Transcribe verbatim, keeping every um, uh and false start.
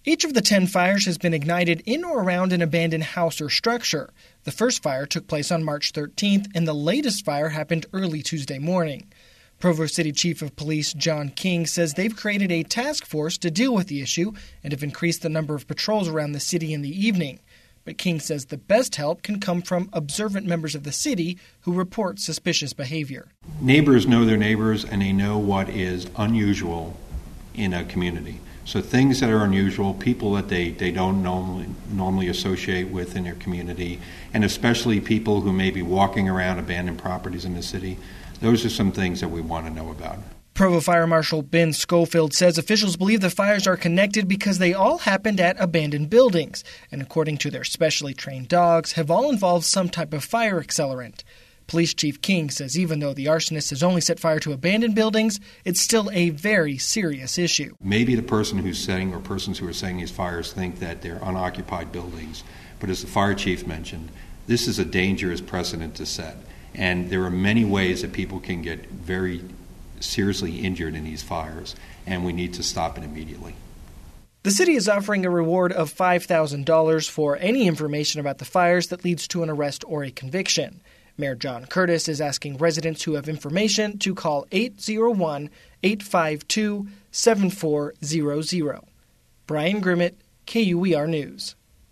Each of the ten fires has been ignited in or around an abandoned house or structure. The first fire took place on March thirteenth, and the latest fire happened early Tuesday morning. Provo City Chief of Police John King says they've created a task force to deal with the issue and have increased the number of patrols around the city in the evening. But King says the best help can come from observant members of the city who report suspicious behavior. Neighbors know their neighbors, and they know what is unusual in a community. So things that are unusual, people that they, they don't normally, normally associate with in their community, and especially people who may be walking around abandoned properties in the city, those are some things that we want to know about. Provo Fire Marshal Ben Schofield says officials believe the fires are connected because they all happened at abandoned buildings, and according to their specially trained dogs, have all involved some type of fire accelerant. Police Chief King says even though the arsonist has only set fire to abandoned buildings, it's still a very serious issue. Maybe the person who's setting or persons who are setting these fires think that they're unoccupied buildings, but as the fire chief mentioned, this is a dangerous precedent to set. And there are many ways that people can get very seriously injured in these fires, and we need to stop it immediately. The city is offering a reward of five thousand dollars for any information about the fires that leads to an arrest or a conviction. Mayor John Curtis is asking residents who have information to call eight zero one, eight five two, seven four zero zero. Brian Grimmett, K U E R News.